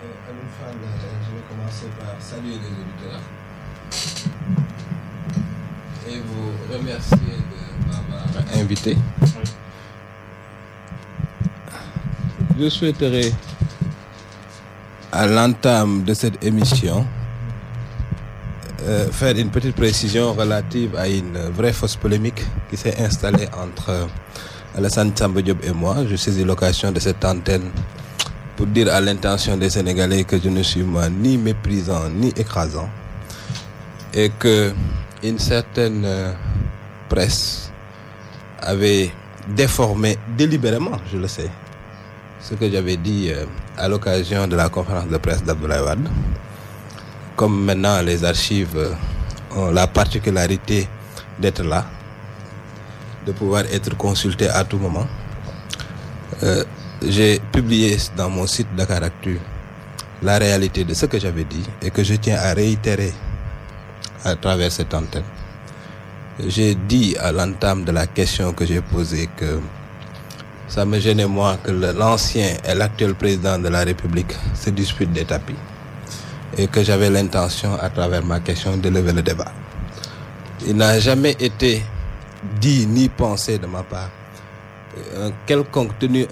Je vais commencer par saluer les auditeurs et vous remercier de m'avoir invité. Je souhaiterais, à l'entame de cette émission, faire une petite précision relative à une vraie fausse polémique qui s'est installée entre Alassane Samba Diop et moi. Je saisis l'occasion de cette antenne pour dire à l'intention des Sénégalais que je ne suis moi ni méprisant ni écrasant et que une certaine presse avait déformé délibérément, je le sais, ce que j'avais dit à l'occasion de la conférence de presse d'Abdoulaye Wade. Comme maintenant les archives ont la particularité d'être là, de pouvoir être consultées à tout moment, j'ai publié dans mon site Dakaractu la réalité de ce que j'avais dit et que je tiens à réitérer à travers cette antenne. J'ai dit à l'entame de la question que j'ai posée que ça me gênait moi que l'ancien et l'actuel président de la République se disputent des tapis et que j'avais l'intention à travers ma question de lever le débat. Il n'a jamais été dit ni pensé de ma part un quelconque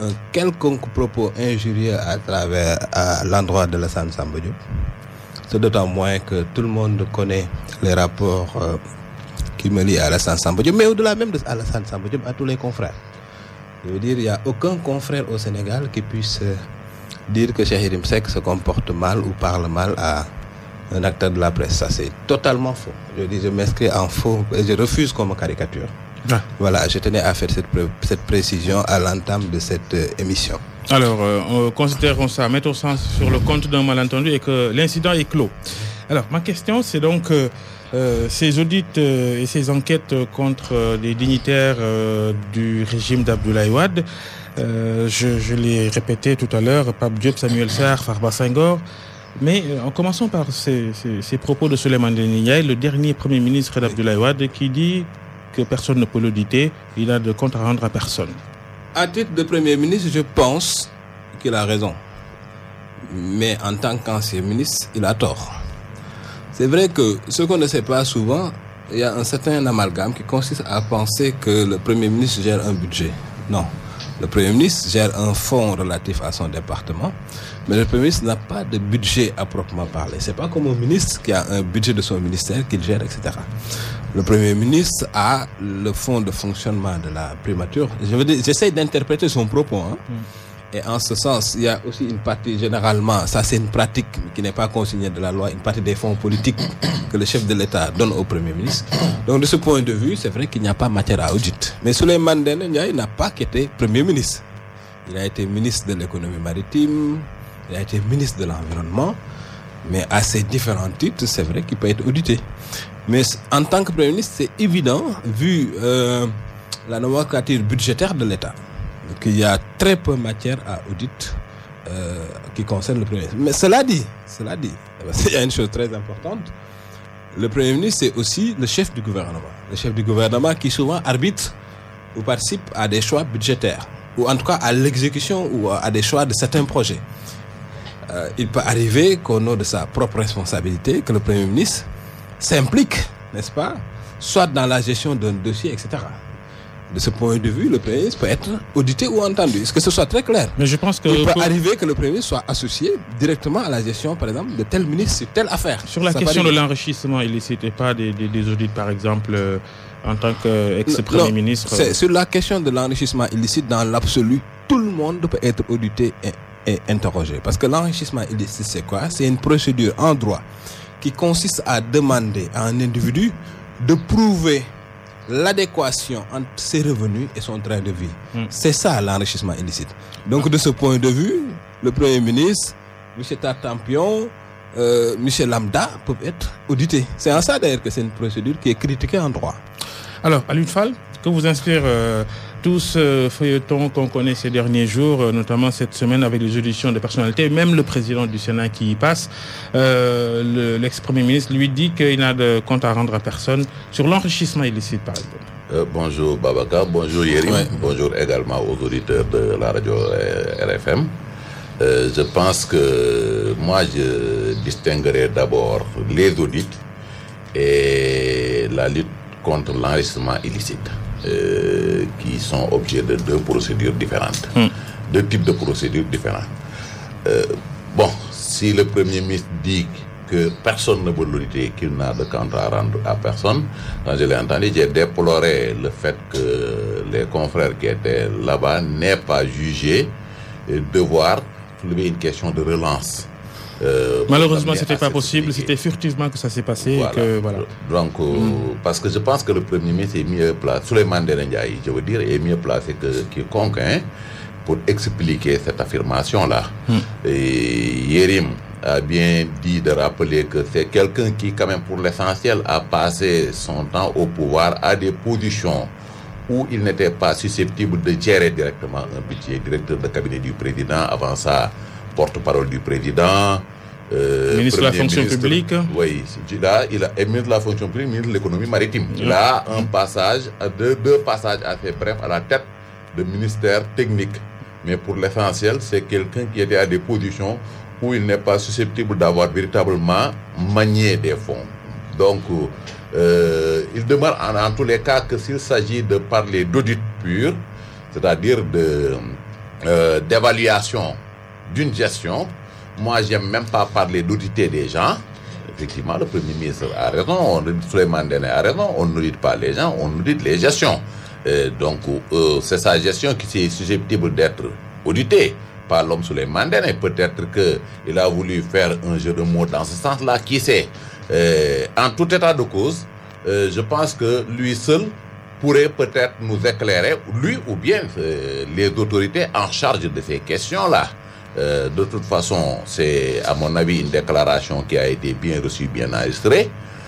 propos injurieux à l'endroit de Alassane Samba Diop. C'est d'autant moins que tout le monde connaît les rapports qui me lient à Alassane Samba Diop, mais au-delà même de Alassane Samba Diop, à tous les confrères. Je veux dire, il n'y a aucun confrère au Sénégal qui puisse dire que Cheikh Yérim Seck se comporte mal ou parle mal à un acteur de la presse. Ça, c'est totalement faux. Je dis, je m'inscris en faux et je refuse qu'on me caricature. Ah. Voilà, je tenais à faire cette précision à l'entame de cette émission. Alors, considérons ça, mettons ça sur le compte d'un malentendu et que l'incident est clos. Alors, ma question, c'est donc ces audits et ces enquêtes contre des dignitaires du régime d'Abdoulaye Wade. Je l'ai répété tout à l'heure, Pape Diop, Samuel Sarr, Farba Senghor. Mais en commençant par ces propos de Souleymane Ndéné Ndiaye, le dernier Premier ministre d'Abdoulaye Wade, qui dit que personne ne peut l'auditer, il n'a de compte à rendre à personne. À titre de Premier ministre, je pense qu'il a raison. Mais en tant qu'ancien ministre, il a tort. C'est vrai que ce qu'on ne sait pas souvent, il y a un certain amalgame qui consiste à penser que le Premier ministre gère un budget. Non. Le Premier ministre gère un fonds relatif à son département, mais le Premier ministre n'a pas de budget à proprement parler. C'est pas comme un ministre qui a un budget de son ministère qu'il gère, etc. Le Premier ministre a le fonds de fonctionnement de la primature. Je veux dire, j'essaie d'interpréter son propos. Et en ce sens, il y a aussi une partie, généralement, ça c'est une pratique qui n'est pas consignée de la loi, une partie des fonds politiques que le chef de l'État donne au Premier ministre. Donc de ce point de vue, c'est vrai qu'il n'y a pas matière à audit. Mais Souleymane Ndéné Ndiaye n'a pas été Premier ministre. Il a été ministre de l'économie maritime, il a été ministre de l'environnement, mais à ces différents titres, c'est vrai qu'il peut être audité. Mais en tant que Premier ministre, c'est évident, vu la nomenclature budgétaire de l'État, qu'il y a très peu matière à audit qui concerne le Premier ministre. Mais cela dit, il y a une chose très importante. Le Premier ministre, c'est aussi le chef du gouvernement. Le chef du gouvernement qui souvent arbitre ou participe à des choix budgétaires, ou en tout cas à l'exécution ou à des choix de certains projets. Il peut arriver qu'au nom de sa propre responsabilité, que le Premier ministre s'implique, n'est-ce pas, soit dans la gestion d'un dossier, etc. De ce point de vue, le Premier ministre peut être audité ou entendu. Est-ce que ce soit très clair? Mais je pense que il peut arriver que le Premier ministre soit associé directement à la gestion, par exemple, de tel ministre sur telle affaire. Sur la question de l'enrichissement illicite et pas des audits, par exemple, en tant qu'ex-Premier ministre. C'est sur la question de l'enrichissement illicite, dans l'absolu, tout le monde peut être audité et interrogé. Parce que l'enrichissement illicite, c'est quoi? C'est une procédure en droit qui consiste à demander à un individu de prouver l'adéquation entre ses revenus et son train de vie. C'est ça l'enrichissement illicite. Donc de ce point de vue, le Premier ministre, M. Tartampion, M. Lambda peuvent être audités. C'est en ça d'ailleurs que c'est une procédure qui est critiquée en droit. Alors, Alioune Fall, que vous inspire tout ce feuilleton qu'on connaît ces derniers jours, notamment cette semaine avec les auditions de personnalités, même le président du Sénat qui y passe, l'ex-premier ministre lui dit qu'il n'a de compte à rendre à personne sur l'enrichissement illicite, par exemple. Bonjour Babacar, bonjour Yérim, bonjour également aux auditeurs de la radio RFM. Je pense que moi, je distinguerai d'abord les audits et la lutte contre l'enrichissement illicite, qui sont objets de deux procédures différentes, deux types de procédures différentes. Si le Premier ministre dit que personne ne peut l'auditer, qu'il n'a de compte à rendre à personne, quand je l'ai entendu, j'ai déploré le fait que les confrères qui étaient là-bas n'aient pas jugé devoir soulever une question de relance. Malheureusement, c'était pas possible. C'était furtivement que ça s'est passé. Voilà. Et que, voilà. Donc, parce que je pense que le Premier ministre est mieux placé, Souleymane Ndéné Ndiaye, je veux dire, est mieux placé que quiconque pour expliquer cette affirmation-là. Et Yérim a bien dit de rappeler que c'est quelqu'un qui, quand même, pour l'essentiel, a passé son temps au pouvoir à des positions où il n'était pas susceptible de gérer directement un budget. Directeur de cabinet du président, avant ça, porte-parole du président, ministre de la fonction publique. Oui, là, il est ministre de la fonction publique, ministre de l'économie maritime. Il a un passage, deux passages assez brefs à la tête de ministère technique. Mais pour l'essentiel, c'est quelqu'un qui était à des positions où il n'est pas susceptible d'avoir véritablement manié des fonds. Donc, il demeure en tous les cas que s'il s'agit de parler d'audit pur, c'est-à-dire d'évaluation d'une gestion, moi, j'aime même pas parler d'auditer des gens. Effectivement, le Premier ministre a raison, Souleymane Ndéné a raison, on n'audite pas les gens, on audite les gestions. Donc, c'est sa gestion qui est susceptible d'être auditée par l'homme Souleymane Ndéné. Peut-être qu'il a voulu faire un jeu de mots dans ce sens-là, qui sait. En tout état de cause, je pense que lui seul pourrait peut-être nous éclairer, lui ou bien les autorités en charge de ces questions-là. De toute façon, c'est à mon avis une déclaration qui a été bien reçue, bien enregistrée.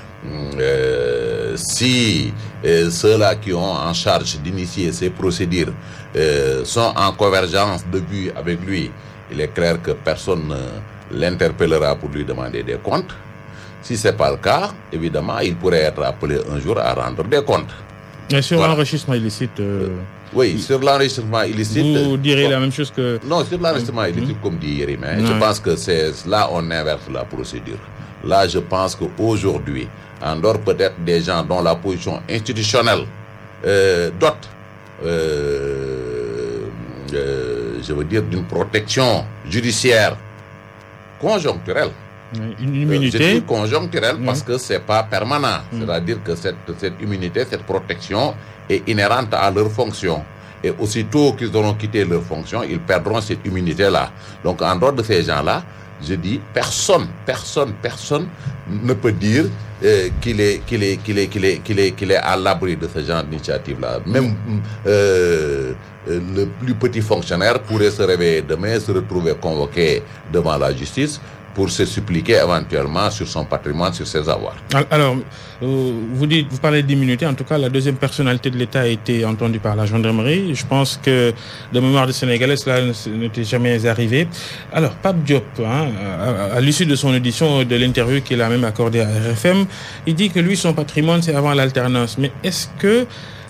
Si ceux-là qui ont en charge d'initier ces procédures sont en convergence de vue avec lui, il est clair que personne ne l'interpellera pour lui demander des comptes. Si ce n'est pas le cas, évidemment, il pourrait être appelé un jour à rendre des comptes. Et sur l'enrichissement illicite... oui, sur l'enrichissement illicite... Vous direz la même chose que... Non, sur l'enrichissement illicite, comme dit Yérim, je pense que c'est là on inverse la procédure. Là, je pense qu'aujourd'hui, en dehors peut-être des gens dont la position institutionnelle dote, je veux dire, d'une protection judiciaire conjoncturelle. Une immunité. Je dis conjoncturelle parce que c'est pas permanent. C'est-à-dire que cette immunité, cette protection est inhérente à leur fonction. Et aussitôt qu'ils auront quitté leur fonction, ils perdront cette immunité-là. Donc, en dehors de ces gens-là, je dis, personne ne peut dire qu'il est à l'abri de ce genre d'initiative-là. Même le plus petit fonctionnaire pourrait se réveiller demain, se retrouver convoqué devant la justice pour se suppliquer éventuellement sur son patrimoine, sur ses avoirs. Alors, vous parlez d'immunité. En tout cas, la deuxième personnalité de l'État a été entendue par la gendarmerie. Je pense que, de mémoire de Sénégalais, cela n'était jamais arrivé. Alors, Pape Diop, à l'issue de son audition, de l'interview qu'il a même accordée à RFM, il dit que lui, son patrimoine, c'est avant l'alternance. Mais est-ce que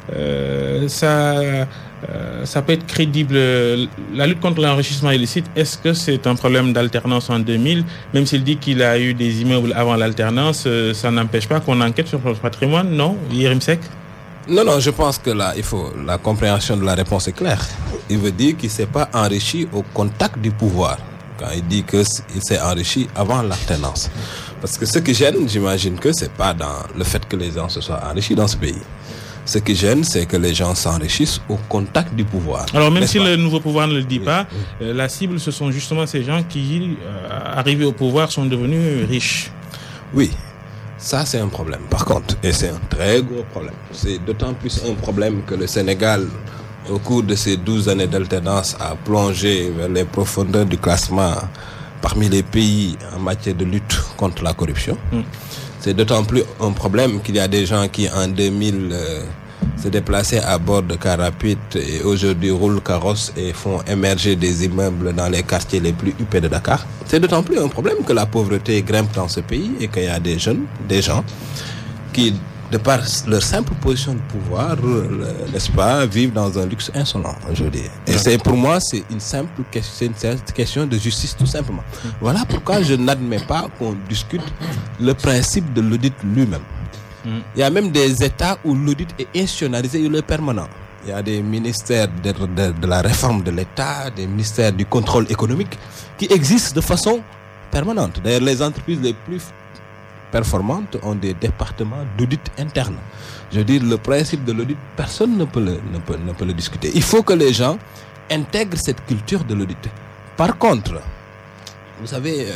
ça peut être crédible? La lutte contre l'enrichissement illicite, est-ce que c'est un problème d'alternance en 2000? Même s'il dit qu'il a eu des immeubles avant l'alternance, ça n'empêche pas qu'on enquête sur son patrimoine, non, Yérim Seck? Non, je pense que là, la compréhension de la réponse est claire. Il veut dire qu'il ne s'est pas enrichi au contact du pouvoir. Quand il dit qu'il s'est enrichi avant l'alternance. Parce que ce qui gêne, j'imagine que c'est pas dans le fait que les gens se soient enrichis dans ce pays. Ce qui gêne, c'est que les gens s'enrichissent au contact du pouvoir. Alors même si le nouveau pouvoir ne le dit pas, la cible, ce sont justement ces gens qui, arrivés au pouvoir, sont devenus riches. Oui, ça c'est un problème. Par contre, et c'est un très gros problème. C'est d'autant plus un problème que le Sénégal, au cours de ces 12 années d'alternance, a plongé vers les profondeurs du classement parmi les pays en matière de lutte contre la corruption. C'est d'autant plus un problème qu'il y a des gens qui, en 2000, se déplaçaient à bord de cars rapides et aujourd'hui roulent carrosse et font émerger des immeubles dans les quartiers les plus huppés de Dakar. C'est d'autant plus un problème que la pauvreté grimpe dans ce pays et qu'il y a des gens qui, de par leur simple position de pouvoir, n'est-ce pas, vivent dans un luxe insolent, je veux dire. Et c'est pour moi, c'est une question de justice, tout simplement. Voilà pourquoi je n'admets pas qu'on discute le principe de l'audit lui-même. Il y a même des États où l'audit est institutionnalisé, il est permanent. Il y a des ministères de la réforme de l'État, des ministères du contrôle économique qui existent de façon permanente. D'ailleurs, les entreprises les plus performantes ont des départements d'audit interne. Je veux dire, le principe de l'audit, personne ne peut le discuter. Il faut que les gens intègrent cette culture de l'audit. Par contre, vous savez,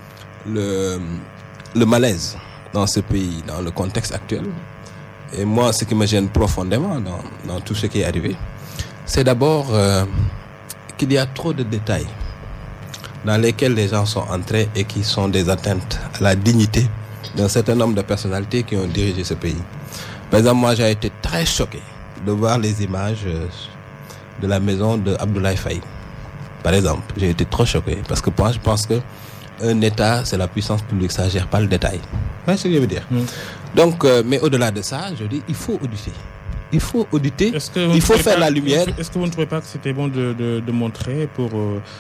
le malaise dans ce pays, dans le contexte actuel, et moi, ce qui me gêne profondément dans tout ce qui est arrivé, c'est d'abord qu'il y a trop de détails dans lesquels les gens sont entrés et qui sont des atteintes à la dignité d'un certain nombre de personnalités qui ont dirigé ce pays. Par exemple, moi, j'ai été très choqué de voir les images de la maison de Abdoulaye Faye. Par exemple, j'ai été trop choqué parce que moi, je pense que un État, c'est la puissance publique, ça ne gère pas le détail. Vous voyez ce que je veux dire? Donc, mais au-delà de ça, je dis, il faut auditer. Il faut auditer, il faut faire la lumière. Est-ce que vous ne trouvez pas que c'était bon de montrer pour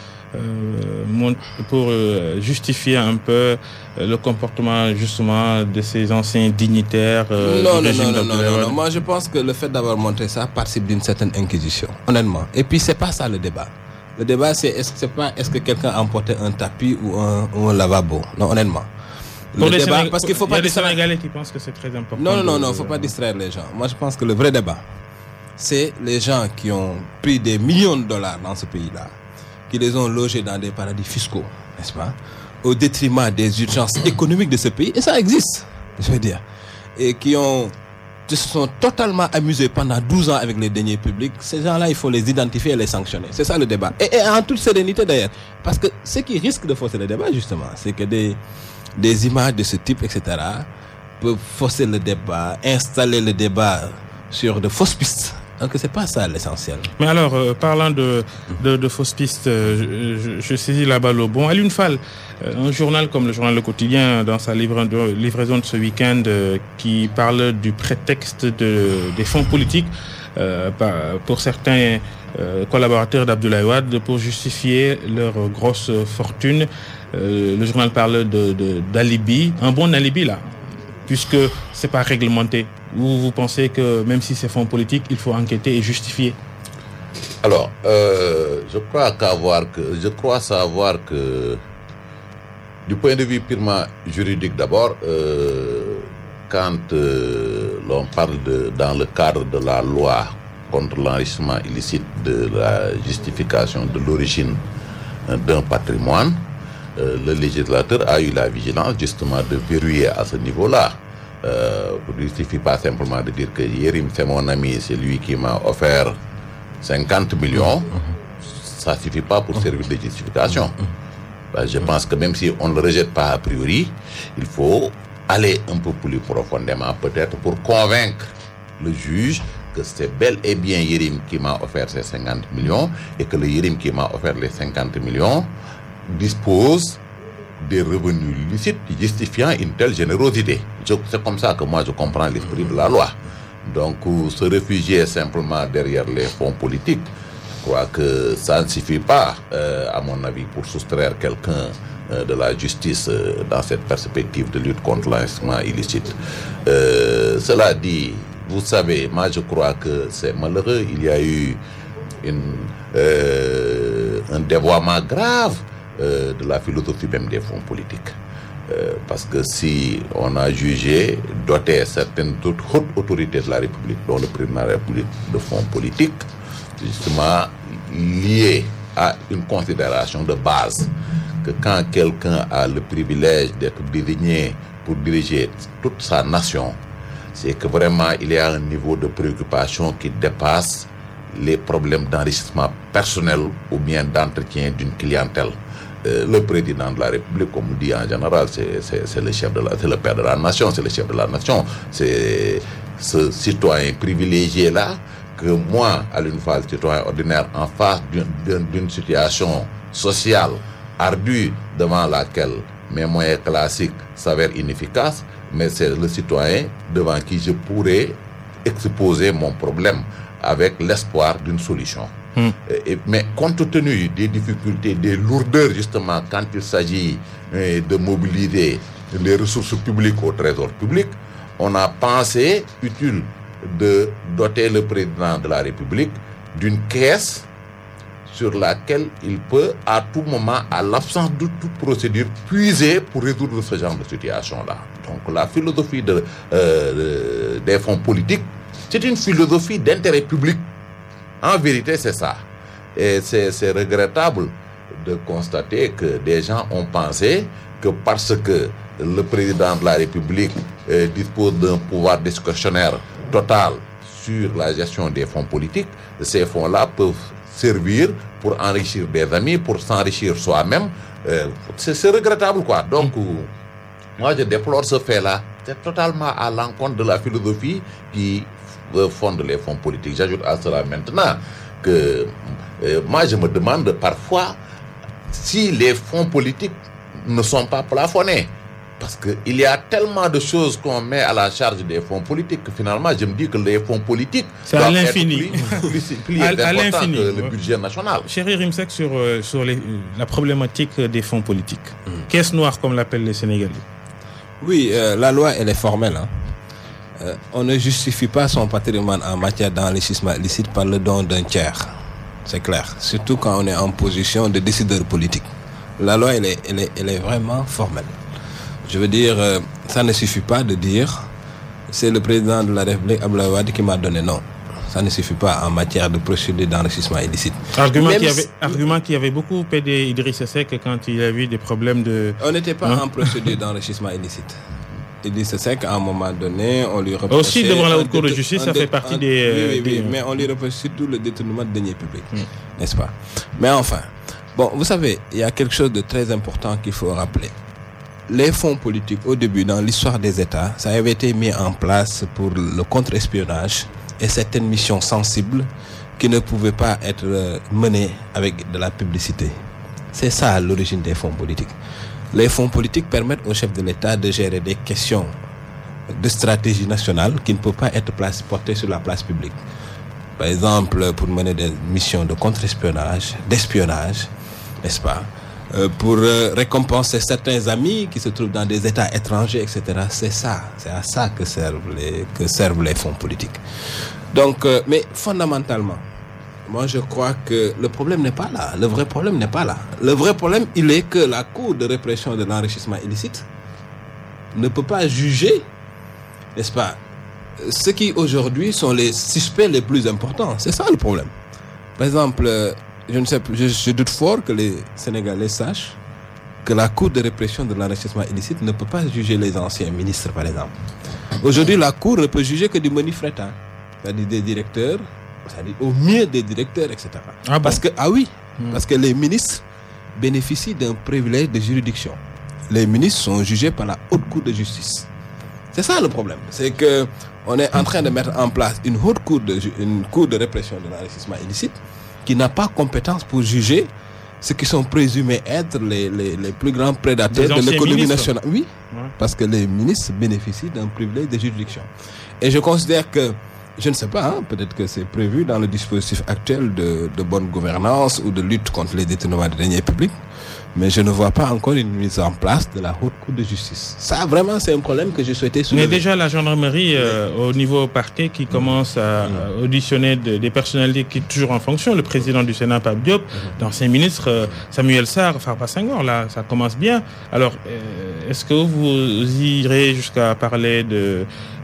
justifier un peu le comportement justement de ces anciens dignitaires Non. Moi, je pense que le fait d'avoir montré ça participe d'une certaine inquisition, honnêtement. Et puis, c'est pas ça le débat. Le débat, c'est est-ce que quelqu'un a emporté un tapis ou un lavabo. Non, honnêtement. Pour les débat, parce qu'il faut pas. Il y a des Sénégalais qui pensent que c'est très important. Non, faut pas distraire les gens. Moi, je pense que le vrai débat, c'est les gens qui ont pris des millions de dollars dans ce pays-là, qui les ont logés dans des paradis fiscaux, n'est-ce pas, au détriment des urgences économiques de ce pays, et ça existe, je veux dire, et qui se sont totalement amusés pendant 12 ans avec les deniers publics. Ces gens-là, il faut les identifier et les sanctionner. C'est ça le débat. Et en toute sérénité d'ailleurs. Parce que ce qui risque de fausser le débat, justement, c'est que des images de ce type, etc., peuvent fausser le débat, installer le débat sur de fausses pistes. Donc c'est pas ça l'essentiel. Mais alors, parlant de fausses pistes, je saisis la balle au bon. Alioune Fall, un journal comme le journal Le Quotidien, dans sa livraison de ce week-end, qui parle du prétexte des fonds politiques pour certains collaborateurs d'Abdoulaye Wade pour justifier leur grosse fortune. Le journal parle d'alibi, un bon alibi là, puisque c'est pas réglementé. Vous pensez que même si c'est fonds politiques, il faut enquêter et justifier? Alors, je crois savoir que du point de vue purement juridique d'abord, quand l'on parle dans le cadre de la loi contre l'enrichissement illicite, de la justification de l'origine d'un patrimoine, le législateur a eu la vigilance justement de verrouiller à ce niveau-là. Il ne suffit pas simplement de dire que Yérim, c'est mon ami, c'est lui qui m'a offert 50 millions. Ça ne suffit pas pour servir de justification. Je pense que même si on ne le rejette pas a priori, il faut aller un peu plus profondément, peut-être pour convaincre le juge que c'est bel et bien Yérim qui m'a offert ces 50 millions et que le Yérim qui m'a offert les 50 millions dispose des revenus licites justifiant une telle générosité. C'est comme ça que moi je comprends l'esprit de la loi. Donc se réfugier simplement derrière les fonds politiques, je crois que ça ne suffit pas, à mon avis, pour soustraire quelqu'un de la justice dans cette perspective de lutte contre l'enrichissement illicite. Cela dit, vous savez, moi je crois que c'est malheureux. Il y a eu un dévoiement grave de la philosophie même des fonds politiques. Parce que si on a jugé doter certaines hautes autorités de la République, dont le président de la République, de fonds politiques, justement liés à une considération de base, que quand quelqu'un a le privilège d'être désigné pour diriger toute sa nation, c'est que vraiment il y a un niveau de préoccupation qui dépasse les problèmes d'enrichissement personnel ou bien d'entretien d'une clientèle. Le président de la République, comme on dit en général, c'est le chef c'est le père de la nation, c'est le chef de la nation. C'est ce citoyen privilégié là que moi, Alioune Fall, citoyen ordinaire, en face d'une situation sociale ardue devant laquelle mes moyens classiques s'avèrent inefficaces, mais c'est le citoyen devant qui je pourrais exposer mon problème avec l'espoir d'une solution. Mais compte tenu des difficultés, des lourdeurs justement quand il s'agit de mobiliser les ressources publiques au trésor public, on a pensé utile de doter le président de la République d'une caisse sur laquelle il peut à tout moment, à l'absence de toute procédure, puiser pour résoudre ce genre de situation-là. Donc la philosophie des fonds politiques, c'est une philosophie d'intérêt public. En vérité, c'est ça. Et c'est regrettable de constater que des gens ont pensé que parce que le président de la République dispose d'un pouvoir discrétionnaire total sur la gestion des fonds politiques, ces fonds-là peuvent servir pour enrichir des amis, pour s'enrichir soi-même. C'est regrettable, quoi. Donc, moi, je déplore ce fait-là. C'est totalement à l'encontre de la philosophie qui fonde les fonds politiques. J'ajoute à cela maintenant que moi, je me demande parfois si les fonds politiques ne sont pas plafonnés. Parce qu'il y a tellement de choses qu'on met à la charge des fonds politiques que finalement, je me dis que les fonds politiques c'est à l'infini. plus important que le budget national. Chéri Rimsek, sur la problématique des fonds politiques. Caisse noire, comme l'appellent les Sénégalais. Oui, la loi, elle est formelle. On ne justifie pas son patrimoine en matière d'enrichissement illicite par le don d'un tiers. C'est clair. Surtout quand on est en position de décideur politique. La loi, elle est vraiment formelle. Je veux dire, ça ne suffit pas de dire c'est le président de la République, Abdoulaye Wade, qui m'a donné. Non, ça ne suffit pas en matière de procédure d'enrichissement illicite. Argument qui avait beaucoup aidé Idrissa Seck quand il a eu des problèmes de... On n'était pas en procédure d'enrichissement illicite. Idrissa Seck, à un moment donné, on lui reprochait... Aussi, devant la Haute Cour de justice, ça fait partie des... Oui, mais on lui reproche surtout le détournement de deniers publics, n'est-ce pas? Mais enfin, bon, vous savez, il y a quelque chose de très important qu'il faut rappeler. Les fonds politiques, au début, dans l'histoire des États, ça avait été mis en place pour le contre-espionnage et certaines missions sensibles qui ne pouvaient pas être menées avec de la publicité. C'est ça l'origine des fonds politiques. Les fonds politiques permettent au chef de l'État de gérer des questions de stratégie nationale qui ne peuvent pas être portées sur la place publique. Par exemple, pour mener des missions de contre-espionnage, d'espionnage, n'est-ce pas? Pour récompenser certains amis qui se trouvent dans des États étrangers, etc. C'est à ça que servent les fonds politiques. Donc, mais fondamentalement, moi je crois que le problème n'est pas là. Le vrai problème n'est pas là. Le vrai problème, il est que la Cour de répression de l'enrichissement illicite ne peut pas juger, n'est-ce pas, ceux qui aujourd'hui sont les suspects les plus importants. C'est ça le problème. Par exemple, je doute fort que les Sénégalais sachent que la Cour de répression de l'enrichissement illicite ne peut pas juger les anciens ministres, par exemple. Aujourd'hui, la Cour ne peut juger que du money-frettant, c'est-à-dire des directeurs, c'est-à-dire au mieux des directeurs, etc. Parce que les ministres bénéficient d'un privilège de juridiction. Les ministres sont jugés par la Haute Cour de justice. C'est ça le problème. C'est que on est en train de mettre en place une cour de répression de l'enrichissement illicite qui n'a pas compétence pour juger ceux qui sont présumés être les plus grands prédateurs de l'économie nationale. Oui, parce que les ministres bénéficient d'un privilège de juridiction. Et je considère que, je ne sais pas, peut-être que c'est prévu dans le dispositif actuel de bonne gouvernance ou de lutte contre les détournements de deniers publics, mais je ne vois pas encore une mise en place de la Haute Cour de justice. Ça, vraiment, c'est un problème que je souhaitais soulever. Mais déjà, la gendarmerie, au niveau parquet, qui commence à auditionner des personnalités qui sont toujours en fonction, le président du Sénat, Pape Diop, l'ancien ministre Samuel Sarr, Farba Senghor, là, ça commence bien. Alors, est-ce que vous irez jusqu'à parler de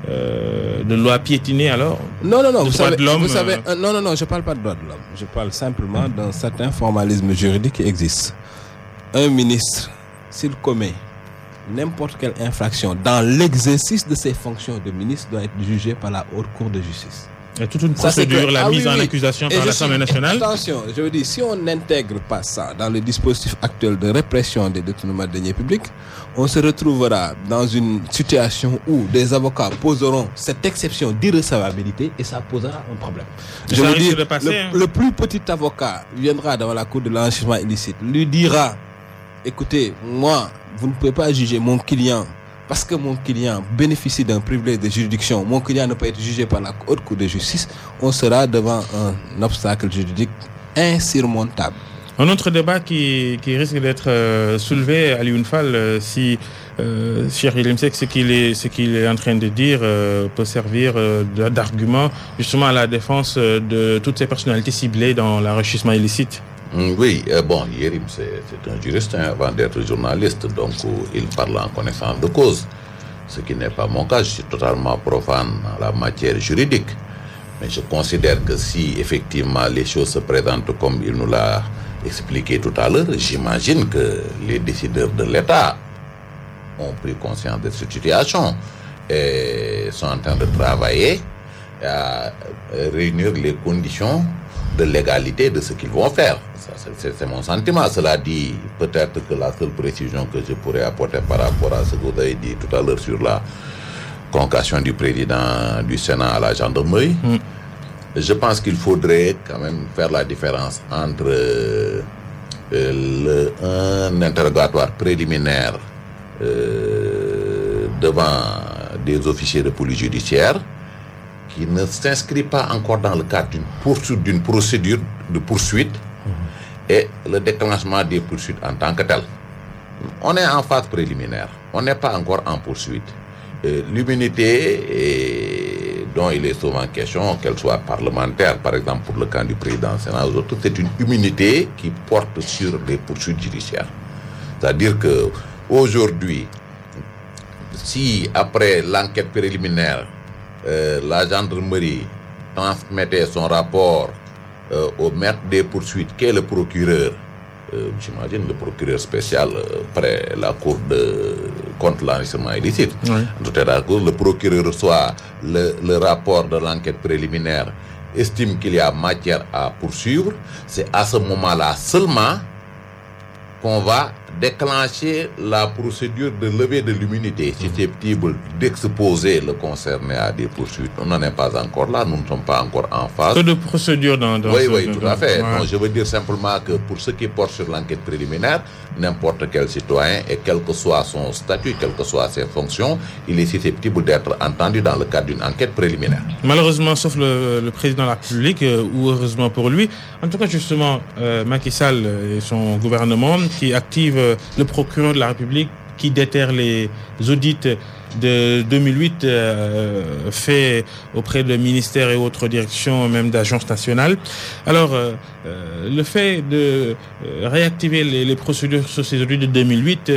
loi piétinée, alors? Non, vous savez, non, je parle pas de droit de l'homme. Je parle simplement d'un certain formalisme juridique qui existe. Un ministre, s'il commet n'importe quelle infraction dans l'exercice de ses fonctions de ministre, doit être jugé par la Haute Cour de justice. Il y a toute une procédure, la mise en accusation par l'Assemblée nationale. Attention, je veux dire, si on n'intègre pas ça dans le dispositif actuel de répression des détournements de deniers publics, on se retrouvera dans une situation où des avocats poseront cette exception d'irrecevabilité et ça posera un problème. Je veux dire, le plus petit avocat viendra devant la Cour de l'enrichissement illicite, lui dira: écoutez, moi, vous ne pouvez pas juger mon client parce que mon client bénéficie d'un privilège de juridiction, mon client ne peut être jugé par la haute cour de justice, on sera devant un obstacle juridique insurmontable. Un autre débat qui risque d'être soulevé à Alioune Fall, si Cheikh Yérim Seck, ce qu'il est en train de dire peut servir d'argument justement à la défense de toutes ces personnalités ciblées dans l'enrichissement illicite. Oui, Yérim, c'est un juriste avant d'être journaliste, donc il parle en connaissance de cause. Ce qui n'est pas mon cas, je suis totalement profane en la matière juridique. Mais je considère que si effectivement les choses se présentent comme il nous l'a expliqué tout à l'heure, j'imagine que les décideurs de l'État ont pris conscience de cette situation et sont en train de travailler à réunir les conditions de légalité de ce qu'ils vont faire. Ça, c'est mon sentiment. Cela dit, peut-être que la seule précision que je pourrais apporter par rapport à ce que vous avez dit tout à l'heure sur la convocation du président du Sénat à la gendarmerie, je pense qu'il faudrait quand même faire la différence entre un interrogatoire préliminaire devant des officiers de police judiciaire qui ne s'inscrit pas encore dans le cadre d'une procédure de poursuite et le déclenchement des poursuites en tant que tel. On est en phase préliminaire, on n'est pas encore en poursuite. L'immunité dont il est souvent question, qu'elle soit parlementaire, par exemple pour le cas du président Sénat, c'est une immunité qui porte sur des poursuites judiciaires. C'est-à-dire que aujourd'hui, si après l'enquête préliminaire, la gendarmerie transmettait son rapport au maître des poursuites, qui est le procureur, j'imagine le procureur spécial près la cour contre l'enrichissement illicite. Oui. Le procureur reçoit le rapport de l'enquête préliminaire, estime qu'il y a matière à poursuivre. C'est à ce moment-là seulement qu'on va déclencher la procédure de levée de l'immunité susceptible d'exposer le concerné à des poursuites. On n'en est pas encore là, nous ne sommes pas encore en phase. De procédure dans Oui, tout à fait. Ouais. Donc, je veux dire simplement que pour ce qui porte sur l'enquête préliminaire, n'importe quel citoyen, et quel que soit son statut, quelles que soient ses fonctions, il est susceptible d'être entendu dans le cadre d'une enquête préliminaire. Malheureusement, sauf le président de la République, ou heureusement pour lui, en tout cas justement, Macky Sall et son gouvernement qui active le procureur de la République qui déterre les audits de 2008 faits auprès de ministères et autres directions, même d'agences nationales. Alors, le fait de réactiver les procédures sur ces audits de 2008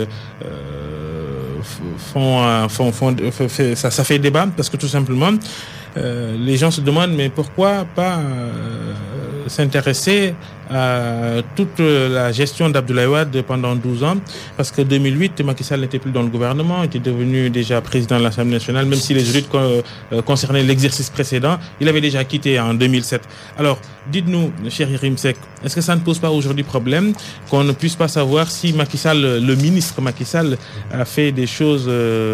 ça fait débat parce que tout simplement les gens se demandent mais pourquoi pas s'intéresser à toute la gestion d'Abdoulaye Wade pendant 12 ans, parce que 2008, Macky Sall n'était plus dans le gouvernement, était devenu déjà président de l'Assemblée nationale, même si les audits concernaient l'exercice précédent, il avait déjà quitté en 2007. Alors, dites-nous, cher Yérim Seck, est-ce que ça ne pose pas aujourd'hui problème qu'on ne puisse pas savoir si Macky Sall, le ministre Macky Sall, a fait des choses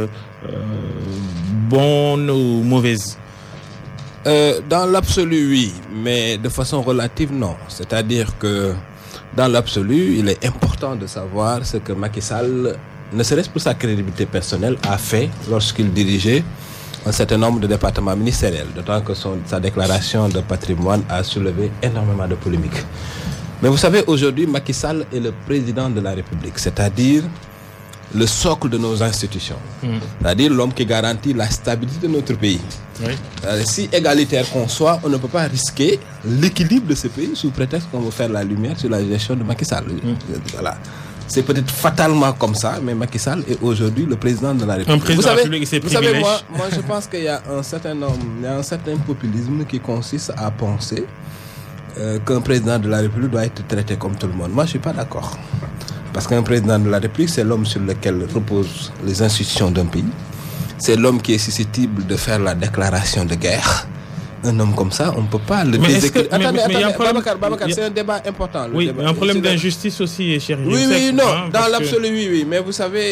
bonnes ou mauvaises? Dans l'absolu, oui, mais de façon relative, non. C'est-à-dire que dans l'absolu, il est important de savoir ce que Macky Sall, ne serait-ce pour sa crédibilité personnelle, a fait lorsqu'il dirigeait un certain nombre de départements ministériels, d'autant que sa déclaration de patrimoine a soulevé énormément de polémiques. Mais vous savez, aujourd'hui, Macky Sall est le président de la République, c'est-à-dire le socle de nos institutions, c'est-à-dire l'homme qui garantit la stabilité de notre pays. Oui. Si égalitaire qu'on soit, on ne peut pas risquer l'équilibre de ce pays sous prétexte qu'on veut faire la lumière sur la gestion de Macky Sall. Voilà. C'est peut-être fatalement comme ça, mais Macky Sall est aujourd'hui le président de la République. Vous savez, moi je pense qu'il y a un certain populisme qui consiste à penser qu'un président de la République doit être traité comme tout le monde. Moi, je ne suis pas d'accord. Parce qu'un président de la République, c'est l'homme sur lequel reposent les institutions d'un pays. C'est l'homme qui est susceptible de faire la déclaration de guerre. Un homme comme ça, on ne peut pas le déséquilibrer. Attendez, Babacar, c'est un débat important. Oui, il y a un problème d'injustice aussi, cher Yérim Seck. Oui, non, dans parce l'absolu, oui. Mais vous savez,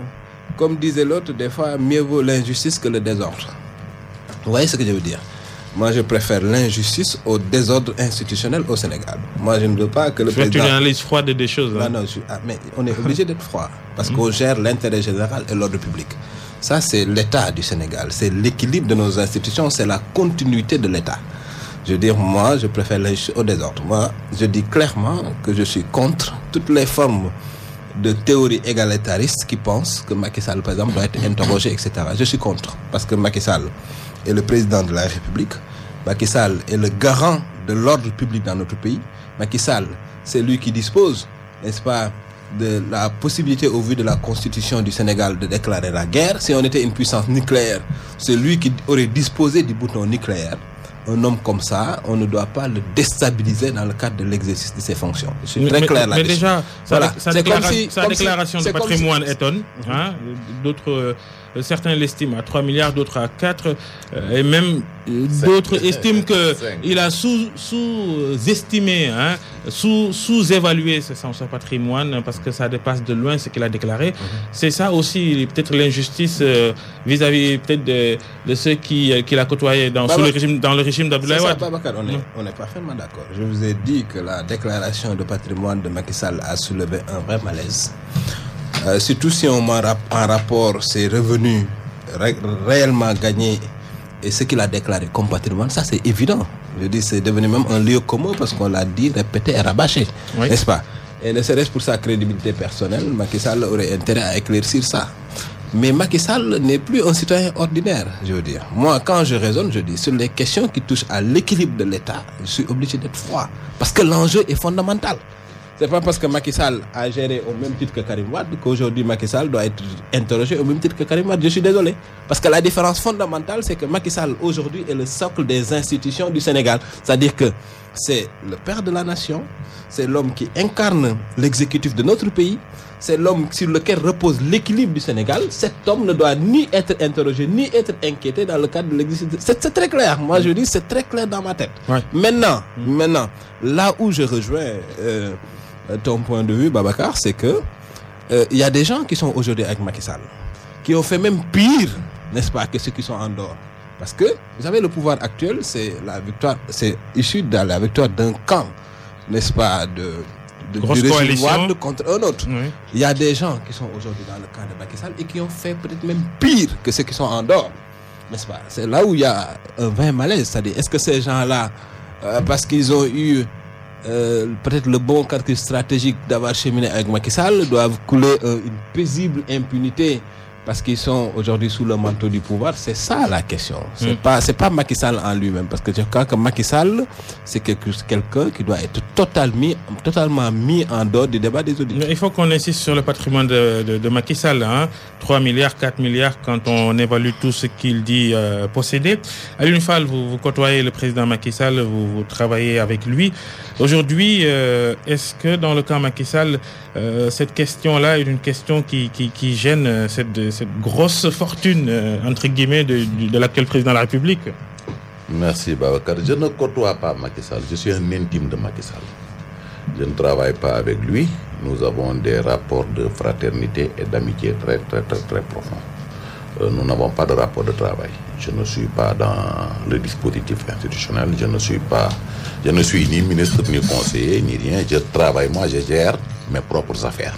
comme disait l'autre, des fois, mieux vaut l'injustice que le désordre. Vous voyez ce que je veux dire? Moi, je préfère l'injustice au désordre institutionnel au Sénégal. Moi, je ne veux pas que le président... Tu analyses froide des choses. Hein? Non, mais on est obligé d'être froid parce qu'on gère l'intérêt général et l'ordre public. Ça, c'est l'état du Sénégal. C'est l'équilibre de nos institutions. C'est la continuité de l'état. Je veux dire, moi, je préfère l'injustice au désordre. Moi, je dis clairement que je suis contre toutes les formes de théories égalitaristes qui pensent que Macky Sall, par exemple, doit être interrogé, etc. Je suis contre parce que Macky Sall est le président de la République. Macky Sall est le garant de l'ordre public dans notre pays. Macky Sall, c'est lui qui dispose, n'est-ce pas, de la possibilité au vu de la constitution du Sénégal de déclarer la guerre. Si on était une puissance nucléaire, c'est lui qui aurait disposé du bouton nucléaire. Un homme comme ça, on ne doit pas le déstabiliser dans le cadre de l'exercice de ses fonctions. Je suis très clair là-dessus. Mais déjà, voilà. sa déclaration de patrimoine étonne. Hein, d'autres, certains l'estiment à 3 milliards, d'autres à 4. Et même d'autres estiment qu'il a sous-estimé, hein, sous-évalué son patrimoine parce que ça dépasse de loin ce qu'il a déclaré. C'est ça aussi, peut-être l'injustice vis-à-vis peut-être de ceux qu'il a côtoyés dans le régime d'Abdoulaye Wade. On est parfaitement d'accord. Je vous ai dit que la déclaration de patrimoine de Macky Sall a soulevé un vrai malaise. Surtout si on met en rapport ses revenus réellement gagnés et ce qu'il a déclaré comme patrimoine, ça c'est évident. Je dis, c'est devenu même un lieu commun parce qu'on l'a dit, répété et rabâché, oui. N'est-ce pas? Et ne serait-ce pour sa crédibilité personnelle, Macky Sall aurait intérêt à éclaircir ça. Mais Macky Sall n'est plus un citoyen ordinaire, je veux dire. Moi, quand je raisonne, je dis, sur les questions qui touchent à l'équilibre de l'État, je suis obligé d'être froid. Parce que l'enjeu est fondamental. C'est pas parce que Macky Sall a géré au même titre que Karim Wade qu'aujourd'hui Macky Sall doit être interrogé au même titre que Karim Wade. Je suis désolé. Parce que la différence fondamentale, c'est que Macky Sall aujourd'hui est le socle des institutions du Sénégal. C'est-à-dire que c'est le père de la nation, c'est l'homme qui incarne l'exécutif de notre pays, c'est l'homme sur lequel repose l'équilibre du Sénégal. Cet homme ne doit ni être interrogé, ni être inquiété dans le cadre de l'existence. C'est très clair. Moi, je dis, c'est très clair dans ma tête. Ouais. Maintenant, là où je rejoins ton point de vue, Babacar, c'est que il y a des gens qui sont aujourd'hui avec Macky Sall, qui ont fait même pire, n'est-ce pas, que ceux qui sont en dehors. Parce que, vous savez, le pouvoir actuel, c'est la victoire, c'est issu de la victoire d'un camp, n'est-ce pas, du régime Wade contre un autre. Oui. Il y a des gens qui sont aujourd'hui dans le camp de Macky Sall et qui ont fait peut-être même pire que ceux qui sont en dehors, n'est-ce pas? C'est là où il y a un vrai malaise. C'est-à-dire, est-ce que ces gens-là, parce qu'ils ont eu peut-être le bon calcul stratégique d'avoir cheminé avec Macky Sall, doivent couler une paisible impunité parce qu'ils sont aujourd'hui sous le manteau du pouvoir? C'est ça la question. C'est pas Macky Sall en lui-même, parce que je crois que Macky Sall, c'est quelqu'un qui doit être totalement mis en dehors du débat des auditeurs. Il faut qu'on insiste sur le patrimoine de Macky Sall, hein. 3 milliards, 4 milliards quand on évalue tout ce qu'il dit posséder. Alioune Fall, vous côtoyez le président Macky Sall, vous travaillez avec lui. Aujourd'hui, est-ce que dans le camp Macky Sall, cette question-là est une question qui gêne cette grosse fortune, entre guillemets, de l'actuel président de la République? Merci, Babacar. Je ne côtoie pas Macky Sall. Je suis un intime de Macky Sall. Je ne travaille pas avec lui. Nous avons des rapports de fraternité et d'amitié très, très, très, très profonds. Nous n'avons pas de rapport de travail. Je ne suis pas dans le dispositif institutionnel. Je ne suis ni ministre, ni conseiller, ni rien. Je travaille, moi, je gère mes propres affaires.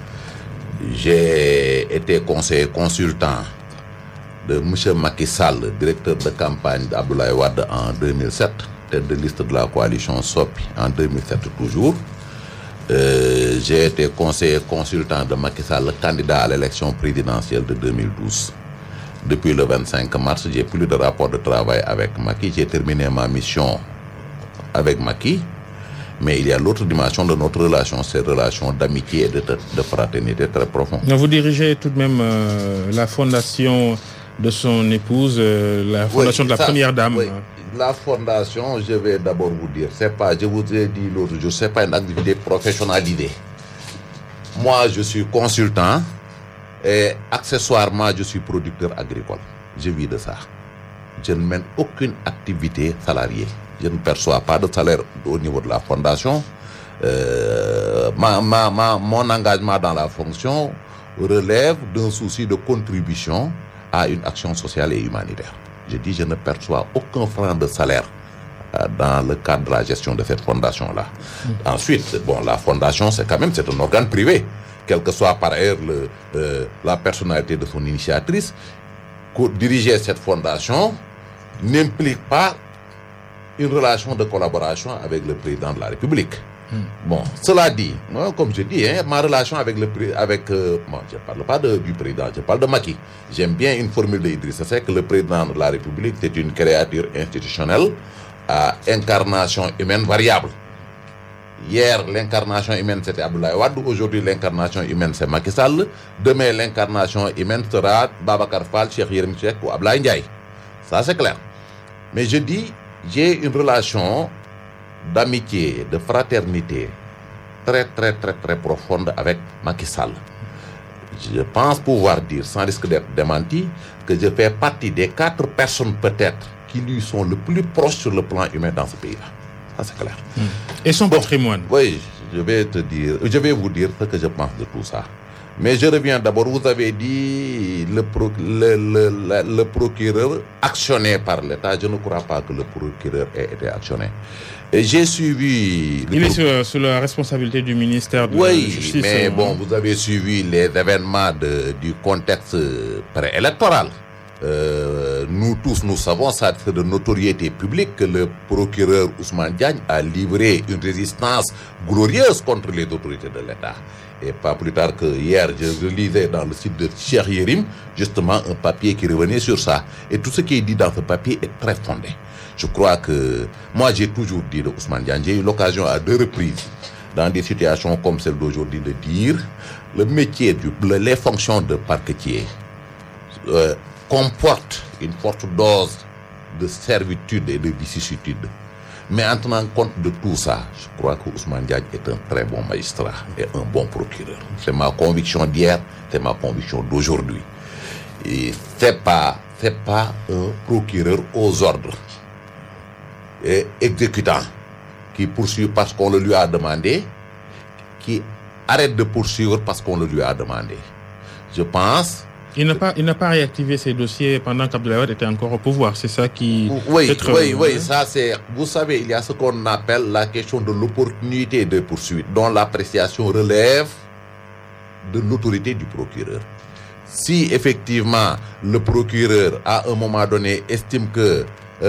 J'ai été conseiller consultant de M. Macky Sall, directeur de campagne d'Abdoulaye Wade en 2007, tête de liste de la coalition SOPI en 2007 toujours. J'ai été conseiller consultant de Macky Sall, candidat à l'élection présidentielle de 2012. Depuis le 25 mars, j'ai plus de rapport de travail avec Macky. J'ai terminé ma mission avec Macky. Mais il y a l'autre dimension de notre relation, ces relations d'amitié et de fraternité très profondes. Vous dirigez tout de même la fondation de son épouse, la fondation de la première dame. Oui. La fondation, je vais d'abord vous dire, je vous ai dit l'autre jour, c'est pas une activité professionnalisée. Moi, je suis consultant et accessoirement, je suis producteur agricole. Je vis de ça. Je ne mène aucune activité salariée. Je ne perçois pas de salaire au niveau de la fondation. Mon engagement dans la fonction relève d'un souci de contribution à une action sociale et humanitaire. je dis, je ne perçois aucun franc de salaire dans le cadre de la gestion de cette fondation-là. Ensuite, bon, la fondation, c'est un organe privé, quelle que soit par ailleurs la personnalité de son initiatrice. Diriger cette fondation n'implique pas une relation de collaboration avec le président de la République. Bon, cela dit, moi, comme je dis, ma relation avec moi, je ne parle pas du président, je parle de Macky. J'aime bien une formule de Idrissa Seck que le président de la République, c'est une créature institutionnelle à incarnation humaine variable. Hier, l'incarnation humaine, c'était Abdoulaye Wade. Aujourd'hui, l'incarnation humaine, c'est Macky Sall. Demain, l'incarnation humaine sera Babacar Fall, Cheikh Yérim Seck ou Abdoulaye Ndiaye. Ça, c'est clair. Mais je dis, j'ai une relation d'amitié, de fraternité très, très, très, très profonde avec Macky Sall. Je pense pouvoir dire, sans risque d'être démenti, que je fais partie des 4 personnes peut-être qui lui sont le plus proches sur le plan humain dans ce pays-là. Ça, c'est clair. Et son patrimoine? Oui, je vais vous dire ce que je pense de tout ça. Mais je reviens d'abord, vous avez dit le procureur actionné par l'État. Je ne crois pas que le procureur ait été actionné. Et j'ai suivi... Il est sous la responsabilité du ministère de la Justice. Oui, mais bon, vous avez suivi les événements du contexte préélectoral. Nous tous, nous savons, ça c'est de notoriété publique que le procureur Ousmane Diagne a livré une résistance glorieuse contre les autorités de l'État. Et pas plus tard que hier, je lisais dans le site de Cheikh Yérim, justement, un papier qui revenait sur ça. Et tout ce qui est dit dans ce papier est très fondé. Je crois que, moi j'ai toujours dit de Ousmane Diagne, j'ai eu l'occasion à 2 reprises, dans des situations comme celle d'aujourd'hui, de dire le métier, les fonctions de parquetier comportent une forte dose de servitude et de vicissitude. Mais en tenant compte de tout ça, je crois que Ousmane Diagne est un très bon magistrat et un bon procureur. C'est ma conviction d'hier, c'est ma conviction d'aujourd'hui. Et c'est pas un procureur aux ordres et exécutant qui poursuit parce qu'on le lui a demandé, qui arrête de poursuivre parce qu'on le lui a demandé. Je pense... Il n'a pas réactivé ses dossiers pendant qu'Abdoulaye Wade était encore au pouvoir. C'est ça qui... Oui, ça c'est... Vous savez, il y a ce qu'on appelle la question de l'opportunité de poursuite, dont l'appréciation relève de l'autorité du procureur. Si effectivement le procureur, à un moment donné, estime que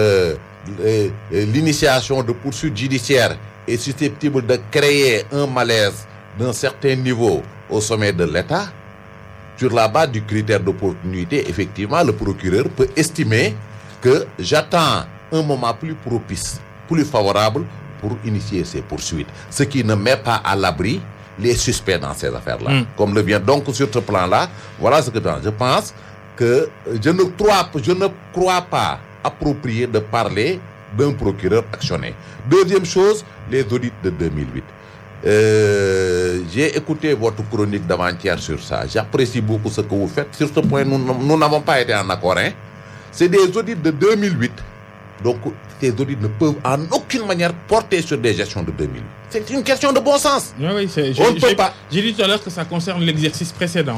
l'initiation de poursuite judiciaire est susceptible de créer un malaise d'un certain niveau au sommet de l'État, sur la base du critère d'opportunité, effectivement, le procureur peut estimer que j'attends un moment plus propice, plus favorable pour initier ces poursuites. Ce qui ne met pas à l'abri les suspects dans ces affaires-là. Comme le vient donc sur ce plan-là, voilà ce que je pense que je ne crois pas approprié de parler d'un procureur actionné. Deuxième chose, les audits de 2008. J'ai écouté votre chronique d'avant-hier sur ça. J'apprécie beaucoup ce que vous faites. Sur ce point, nous n'avons pas été en accord. C'est des audits de 2008. Donc, ces audits ne peuvent en aucune manière porter sur des gestions de 2008. C'est une question de bon sens. Oui, on ne peut pas. J'ai dit tout à l'heure que ça concerne l'exercice précédent.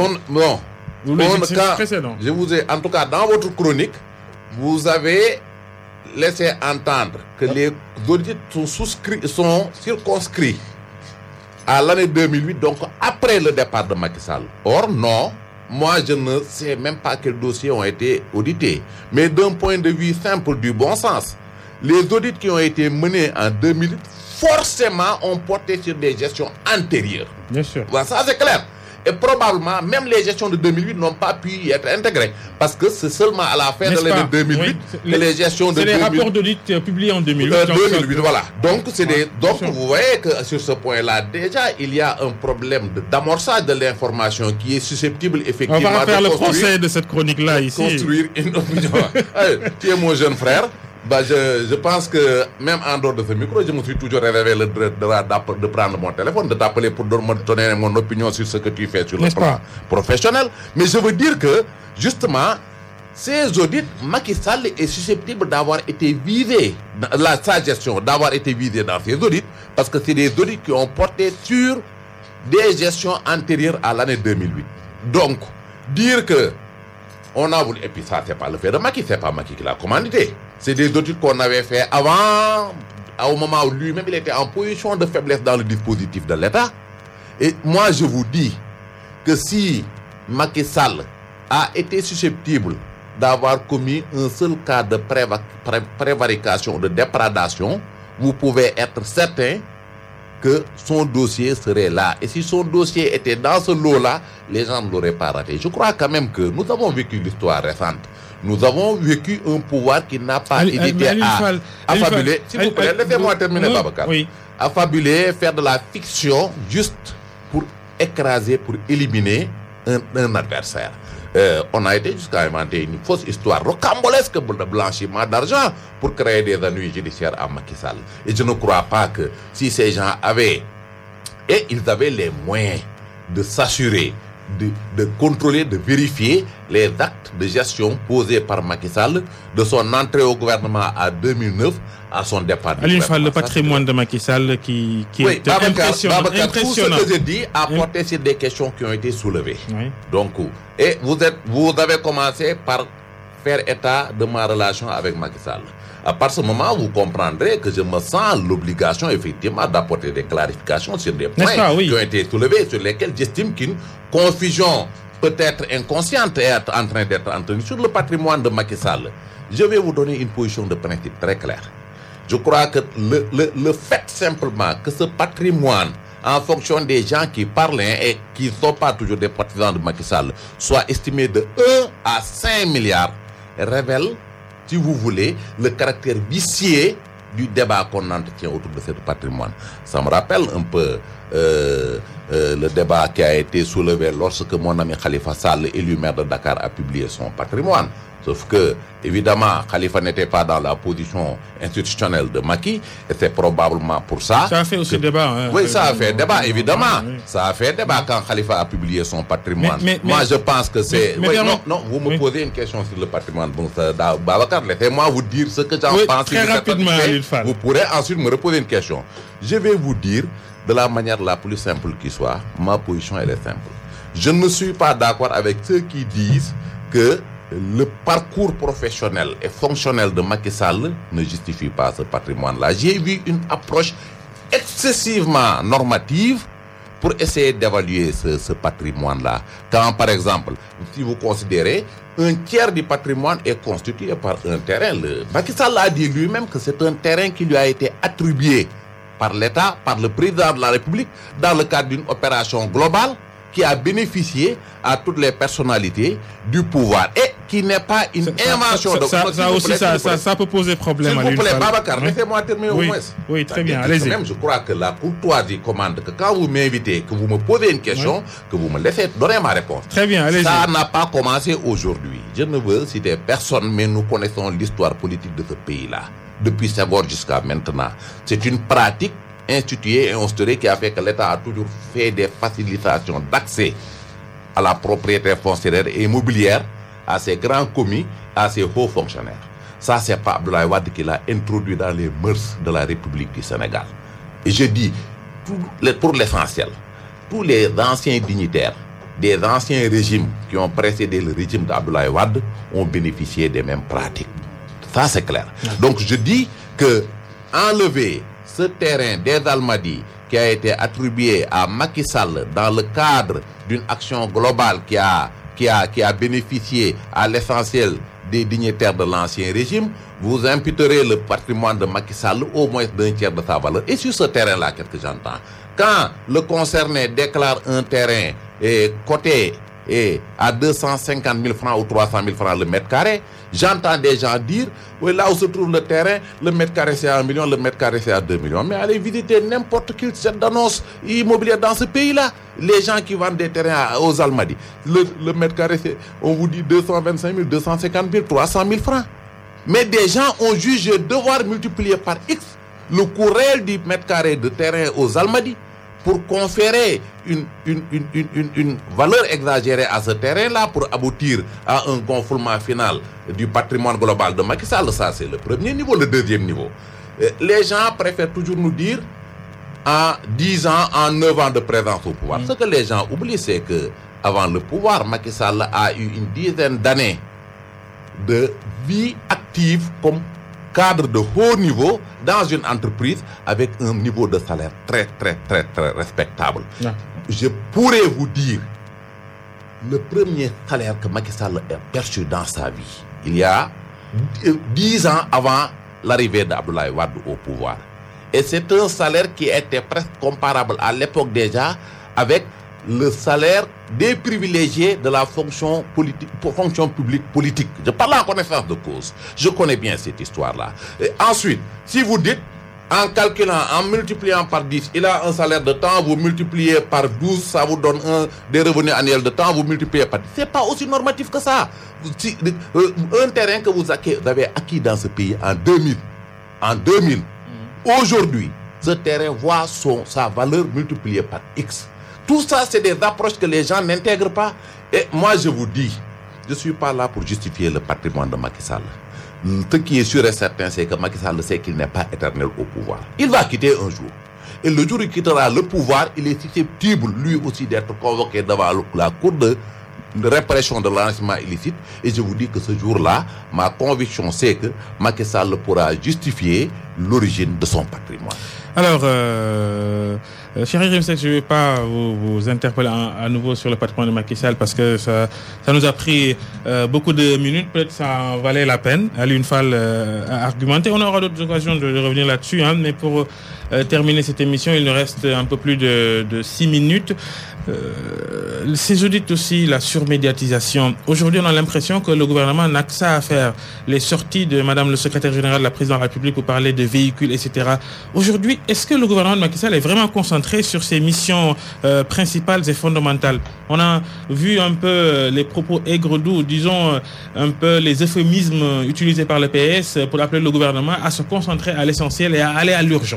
Précédent. Je vous ai, en tout cas, dans votre chronique, vous avez laissé entendre que les audits sont circonscrits à l'année 2008, donc après le départ de Macky Sall. Or, non, moi je ne sais même pas quels dossiers ont été audités. Mais d'un point de vue simple du bon sens, les audits qui ont été menés en 2008, forcément ont porté sur des gestions antérieures. Bien sûr. Voilà, ça c'est clair. Et probablement, même les gestions de 2008 n'ont pas pu y être intégrées. Parce que c'est seulement à la fin de l'année 2008 que les gestions de 2008... C'est les rapports d'audit publiés en 2008. 2008, voilà. Donc, vous voyez que sur ce point-là, déjà, il y a un problème d'amorçage de l'information qui est susceptible effectivement... On va faire le procès de cette chronique-là ici. Construire une opinion. Tu es mon jeune frère. Je pense que même en dehors de ce micro, je me suis toujours réservé le droit de prendre mon téléphone, de t'appeler pour me donner mon opinion sur ce que tu fais sur le plan professionnel. Mais je veux dire que, justement, ces audits, Macky Sall est susceptible d'avoir été visé, sa gestion, d'avoir été visé dans ces audits, parce que c'est des audits qui ont porté sur des gestions antérieures à l'année 2008. Donc, dire que On a voulu, et puis ça, c'est pas le fait de Macky, c'est pas Macky qui l'a commandité. C'est des audits qu'on avait fait avant, au moment où lui-même il était en position de faiblesse dans le dispositif de l'État. Et moi, je vous dis que si Macky Sall a été susceptible d'avoir commis un seul cas de prévarication, de déprédation, vous pouvez être certain que son dossier serait là. Et si son dossier était dans ce lot-là, les gens ne l'auraient pas raté. Je crois quand même que nous avons vécu l'histoire récente. Nous avons vécu un pouvoir qui n'a pas hésité à affabuler. S'il vous plaît, laissez-moi terminer, Babacar. Oui. Affabuler, faire de la fiction juste pour écraser, pour éliminer un adversaire. On a été jusqu'à inventer une fausse histoire rocambolesque de blanchiment d'argent pour créer des ennuis judiciaires à Macky Sall. Et je ne crois pas que si ces gens avaient, et ils avaient les moyens de s'assurer, de contrôler, de vérifier les actes de gestion posés par Macky Sall de son entrée au gouvernement en 2009 à son départ. Alioune Fall, le patrimoine de Macky Sall qui oui, est impressionnant. Tout ce que je dis a porté sur des questions qui ont été soulevées. Oui. Donc, et vous avez commencé par faire état de ma relation avec Macky Sall. À partir de ce moment, vous comprendrez que je me sens l'obligation effectivement d'apporter des clarifications sur des points qui ont été soulevés, sur lesquels j'estime qu'une confusion peut-être inconsciente est en train d'être entretenue sur le patrimoine de Macky Sall. Je vais vous donner une position de principe très claire. Je crois que le fait simplement que ce patrimoine, en fonction des gens qui parlent et qui ne sont pas toujours des partisans de Macky Sall, soit estimé de 1 à 5 milliards, révèle, si vous voulez, le caractère vicié du débat qu'on entretient autour de ce patrimoine. Ça me rappelle un peu le débat qui a été soulevé lorsque mon ami Khalifa Sall, élu maire de Dakar, a publié son patrimoine. Sauf que, évidemment, Khalifa n'était pas dans la position institutionnelle de Macky, et c'est probablement pour ça. Ça a fait aussi débat. Hein, oui, ça a fait débat, évidemment. Oui. Ça a fait débat quand Khalifa a publié son patrimoine. Moi, je pense que c'est. Non, vous me posez une question sur le patrimoine. Bon, Babacar, laissez-moi vous dire ce que j'en pense. Très rapidement, vous pourrez ensuite me reposer une question. Je vais vous dire, de la manière la plus simple qui soit, ma position, elle est simple. Je ne suis pas d'accord avec ceux qui disent que le parcours professionnel et fonctionnel de Macky Sall ne justifie pas ce patrimoine-là. J'ai vu une approche excessivement normative pour essayer d'évaluer ce patrimoine-là. Quand, par exemple, si vous considérez, un tiers du patrimoine est constitué par un terrain. Macky Sall a dit lui-même que c'est un terrain qui lui a été attribué par l'État, par le président de la République, dans le cadre d'une opération globale qui a bénéficié à toutes les personnalités du pouvoir et qui n'est pas une invention de... Ça peut poser problème. S'il vous plaît, Babacar, laissez-moi terminer au moins. Oui, très bien, allez-y. Même, je crois que la courtoisie commande que quand vous m'invitez, que vous me posez une question, que vous me laissez donner ma réponse. Très bien, allez-y. Ça n'a pas commencé aujourd'hui. Je ne veux citer personne, mais nous connaissons l'histoire politique de ce pays-là, depuis Senghor jusqu'à maintenant. C'est une pratique instituée et instaurée qui a fait que l'État a toujours fait des facilitations d'accès à la propriété foncière et immobilière à ses grands commis, à ses hauts fonctionnaires. Ça, c'est pas Abdoulaye Wade qui l'a introduit dans les mœurs de la République du Sénégal. Et je dis, pour l'essentiel, tous les anciens dignitaires des anciens régimes qui ont précédé le régime d'Abdoulaye Wade ont bénéficié des mêmes pratiques. Ça, c'est clair. Donc, je dis que enlever ce terrain des Almadies qui a été attribué à Macky Sall dans le cadre d'une action globale qui a bénéficié à l'essentiel des dignitaires de l'ancien régime, vous imputerez le patrimoine de Macky Sall au moins d'un tiers de sa valeur. Et sur ce terrain-là, qu'est-ce que j'entends? Quand le concerné déclare un terrain coté à 250 000 francs ou 300 000 francs le mètre carré, j'entends des gens dire, oui, là où se trouve le terrain, le mètre carré c'est à 1 million, le mètre carré c'est à 2 millions. Mais allez visiter n'importe quel site d'annonce immobilière dans ce pays-là. Les gens qui vendent des terrains aux Almadies, le mètre carré, on vous dit 225 000, 250 000, 300 000 francs. Mais des gens ont jugé devoir multiplier par X le coût réel du mètre carré de terrain aux Almadies pour conférer une valeur exagérée à ce terrain-là pour aboutir à un gonflement final du patrimoine global de Macky Sall. Ça, c'est le premier niveau. Le deuxième niveau, les gens préfèrent toujours nous dire en 10 ans, en 9 ans de présence au pouvoir. Ce que les gens oublient, c'est que avant le pouvoir, Macky Sall a eu une dizaine d'années de vie active comme cadre de haut niveau dans une entreprise avec un niveau de salaire très respectable. Je pourrais vous dire le premier salaire que Macky Sall a perçu dans sa vie, il y a 10 ans avant l'arrivée d'Abdoulaye Wade au pouvoir. Et c'est un salaire qui était presque comparable à l'époque déjà avec le salaire des privilégiés de la fonction publique politique. Je parle en connaissance de cause. Je connais bien cette histoire-là. Et ensuite, si vous dites, en calculant, en multipliant par 10, il a un salaire de temps, vous multipliez par 12, ça vous donne des revenus annuels de temps, vous multipliez par 10. C'est pas aussi normatif que ça. Un terrain que vous avez acquis dans ce pays en 2000, aujourd'hui, ce terrain voit sa valeur multipliée par X. Tout ça, c'est des approches que les gens n'intègrent pas. Et moi, je vous dis, je ne suis pas là pour justifier le patrimoine de Macky Sall. Ce qui est sûr et certain, c'est que Macky Sall sait qu'il n'est pas éternel au pouvoir. Il va quitter un jour. Et le jour où il quittera le pouvoir, il est susceptible, lui aussi, d'être convoqué devant la cour de répression de l'enrichissement illicite. Et je vous dis que ce jour-là, ma conviction, c'est que Macky Sall pourra justifier l'origine de son patrimoine. Alors, chéri Rimsek, je ne vais pas vous interpeller à nouveau sur le patrimoine de Macky Sall parce que ça nous a pris beaucoup de minutes. Peut-être ça en valait la peine. Alioune Fall a argumenté. On aura d'autres occasions de revenir là-dessus. Mais pour terminer cette émission, il nous reste un peu plus de 6 minutes. Ces audits aussi, la surmédiatisation. Aujourd'hui, on a l'impression que le gouvernement n'a que ça à faire. Les sorties de Madame le secrétaire général de la présidence de la République pour parler de véhicules, etc. Aujourd'hui, est-ce que le gouvernement de Macky Sall est vraiment concentré sur ses missions principales et fondamentales? On a vu un peu les propos aigres-doux, disons un peu les euphémismes utilisés par le PS pour appeler le gouvernement à se concentrer à l'essentiel et à aller à l'urgent.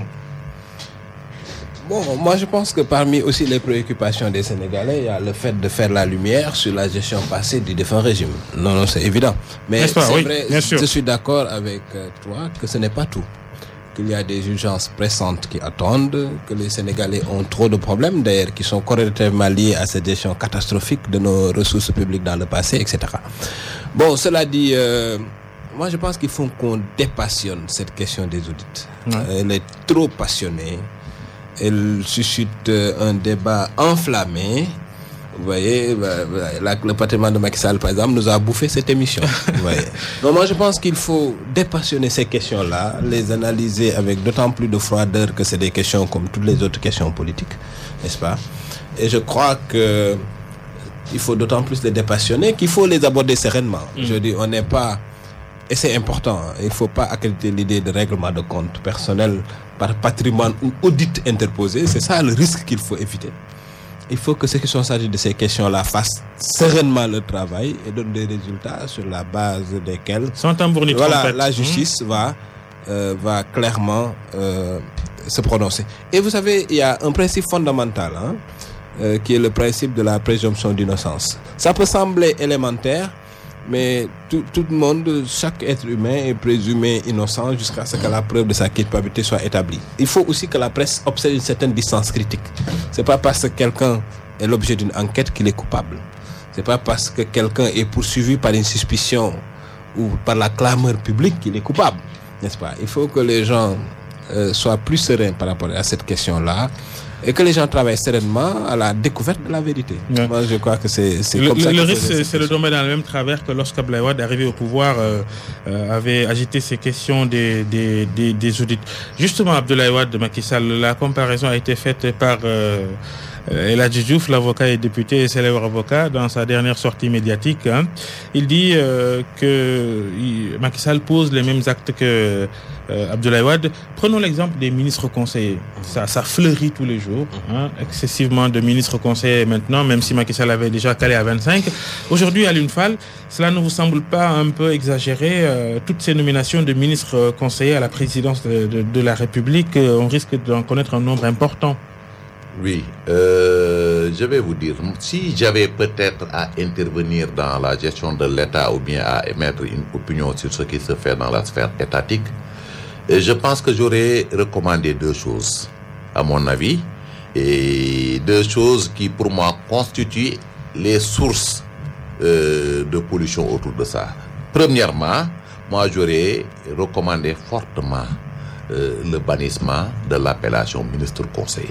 Bon, moi je pense que parmi aussi les préoccupations des Sénégalais, il y a le fait de faire la lumière sur la gestion passée du défunt régime. Non, c'est évident. Mais c'est vrai, je suis d'accord avec toi que ce n'est pas tout. Qu'il y a des urgences pressantes qui attendent, que les Sénégalais ont trop de problèmes, d'ailleurs, qui sont corrélativement liés à cette gestion catastrophique de nos ressources publiques dans le passé, etc. Bon, cela dit, moi je pense qu'il faut qu'on dépassionne cette question des audits. Elle est trop passionnée. Elle suscite un débat enflammé. Vous voyez, le patrimoine de Macky Sall, par exemple, nous a bouffé cette émission. Vous voyez. Donc moi, je pense qu'il faut dépassionner ces questions-là, les analyser avec d'autant plus de froideur que c'est des questions comme toutes les autres questions politiques, n'est-ce pas? Et je crois que il faut d'autant plus les dépassionner qu'il faut les aborder sereinement. Je dis, on n'est pas... Et c'est important, il ne faut pas accréditer l'idée de règlement de compte personnel par patrimoine ou audit interposé. C'est ça le risque qu'il faut éviter. Il faut que ceux qui sont chargés de ces questions-là fassent sereinement le travail et donnent des résultats sur la base desquels la justice va clairement se prononcer. Et vous savez, il y a un principe fondamental qui est le principe de la présomption d'innocence. Ça peut sembler élémentaire, mais tout le monde, chaque être humain est présumé innocent jusqu'à ce que la preuve de sa culpabilité soit établie. Il faut aussi que la presse observe une certaine distance critique. C'est pas parce que quelqu'un est l'objet d'une enquête qu'il est coupable. C'est pas parce que quelqu'un est poursuivi par une suspicion ou par la clameur publique qu'il est coupable, n'est-ce pas? Il faut que les gens soient plus sereins par rapport à cette question-là. Et que les gens travaillent sereinement à la découverte de la vérité. Ouais. Moi, je crois que c'est comme ça. Le risque, c'est de tomber dans le même travers que lorsqu'Abdoulaye Wade, arrivé au pouvoir, avait agité ces questions des audits. Justement, Abdoulaye Wade de Macky Sall, la comparaison a été faite par El Hadji Diouf, l'avocat et député et célèbre avocat, dans sa dernière sortie médiatique. Il dit que Macky Sall pose les mêmes actes que Abdoulaye Wade. Prenons l'exemple des ministres conseillers. Ça fleurit tous les jours, excessivement de ministres conseillers maintenant, même si Macky Sall avait déjà calé à 25. Aujourd'hui, Alioune Fall, cela ne vous semble pas un peu exagéré, toutes ces nominations de ministres conseillers à la présidence de la République, on risque d'en connaître un nombre important. Oui, je vais vous dire, si j'avais peut-être à intervenir dans la gestion de l'État ou bien à émettre une opinion sur ce qui se fait dans la sphère étatique, je pense que j'aurais recommandé deux choses à mon avis, et 2 choses qui, pour moi, constituent les sources de pollution autour de ça. Premièrement, moi, j'aurais recommandé fortement le bannissement de l'appellation ministre-conseiller.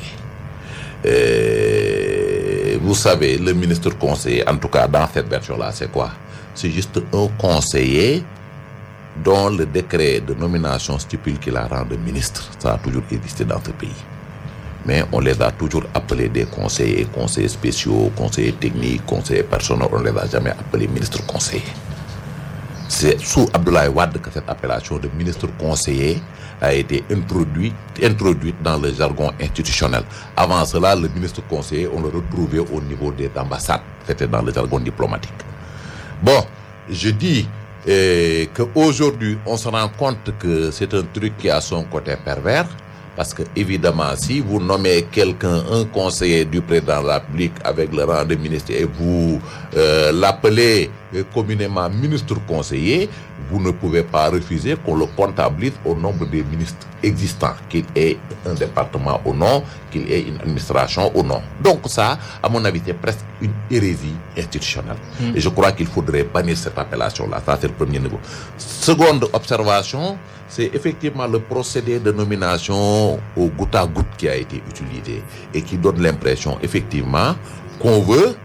Vous savez, le ministre-conseiller, en tout cas dans cette version-là, c'est quoi? C'est juste un conseiller dont le décret de nomination stipule qu'il la rend de ministre. Ça a toujours existé dans ce pays. Mais on les a toujours appelés des conseillers, conseillers spéciaux, conseillers techniques, conseillers personnels. On ne les a jamais appelés ministres-conseillers. C'est sous Abdoulaye Wade que cette appellation de ministre-conseiller a été introduite dans le jargon institutionnel. Avant cela, le ministre-conseiller, on le retrouvait au niveau des ambassades. C'était dans le jargon diplomatique. Bon, je dis qu'aujourd'hui, on se rend compte que c'est un truc qui a son côté pervers. Parce que, évidemment, si vous nommez quelqu'un, un conseiller du président de la République avec le rang de ministre et vous l'appelez communément ministre-conseiller, vous ne pouvez pas refuser qu'on le comptabilise au nombre des ministres existants, qu'il ait un département ou non, qu'il ait une administration ou non. Donc ça, à mon avis, c'est presque une hérésie institutionnelle. Et je crois qu'il faudrait bannir cette appellation-là. Ça, c'est le premier niveau. Seconde observation, c'est effectivement le procédé de nomination au goutte à goutte qui a été utilisé et qui donne l'impression, effectivement, qu'on veut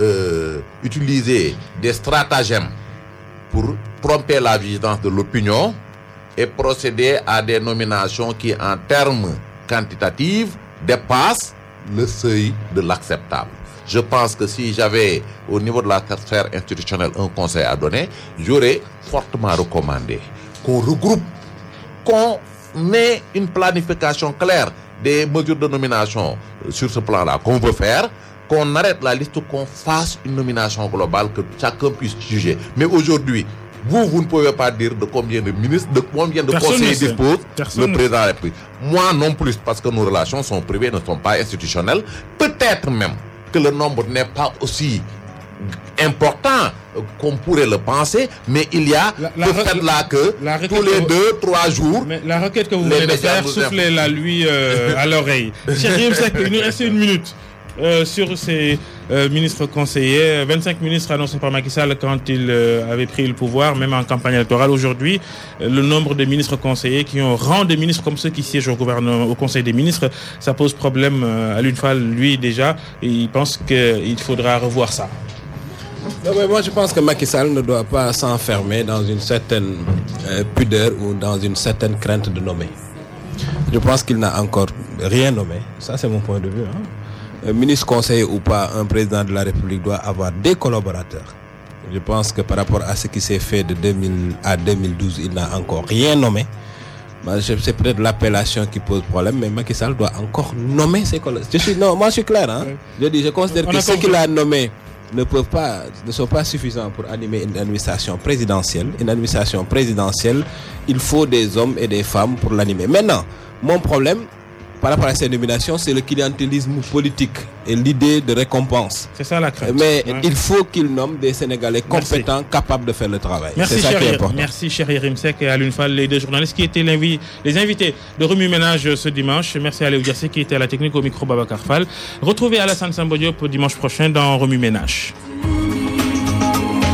utiliser des stratagèmes pour tromper la vigilance de l'opinion et procéder à des nominations qui, en termes quantitatifs, dépassent le seuil de l'acceptable. Je pense que si j'avais, au niveau de la sphère institutionnelle, un conseil à donner, j'aurais fortement recommandé qu'on regroupe, qu'on ait une planification claire des mesures de nomination sur ce plan-là qu'on veut faire, qu'on arrête la liste, qu'on fasse une nomination globale, que chacun puisse juger. Mais aujourd'hui, vous ne pouvez pas dire de combien de ministres, de combien de conseillers dispose le président de la République. Moi non plus, parce que nos relations sont privées, ne sont pas institutionnelles. Peut-être même que le nombre n'est pas aussi important qu'on pourrait le penser, mais il y a le fait là que tous les 2-3 jours... Mais la requête que vous venez de faire, soufflez-la lui à l'oreille. Cheikh Yérim Seck, il nous reste 1 minute. Sur ces ministres conseillers, 25 ministres annoncés par Macky Sall quand il avait pris le pouvoir, même en campagne électorale. Aujourd'hui, le nombre de ministres conseillers qui ont rang de ministres comme ceux qui siègent au gouvernement, au Conseil des ministres, ça pose problème à l'une fois, lui déjà, et il pense qu'il faudra revoir ça. Moi, je pense que Macky Sall ne doit pas s'enfermer dans une certaine pudeur ou dans une certaine crainte de nommer. Je pense qu'il n'a encore rien nommé. Ça, c'est mon point de vue. Ministre conseiller ou pas, un président de la République doit avoir des collaborateurs. Je pense que par rapport à ce qui s'est fait de 2000 à 2012, il n'a encore rien nommé. C'est peut-être l'appellation qui pose problème, mais Macky Sall doit encore nommer ses collaborateurs. Moi je suis clair. Je considère que ceux qu'il a nommés ne sont pas suffisants pour animer une administration présidentielle. Une administration présidentielle, il faut des hommes et des femmes pour l'animer. Maintenant, mon problème, par rapport à ces nominations, c'est le clientélisme politique et l'idée de récompense. C'est ça la crainte. Mais il faut qu'il nomme des Sénégalais compétents, capables de faire le travail. Merci, c'est ça qui est important. Merci, Cheikh Yérim Seck et Alioune Fall, les 2 journalistes qui étaient les invités de Remue Ménage ce dimanche. Merci à Léo Diassé qui était à la technique au micro Babacar Fall. Retrouvez Alassane Samba Diop dimanche prochain dans Remue Ménage.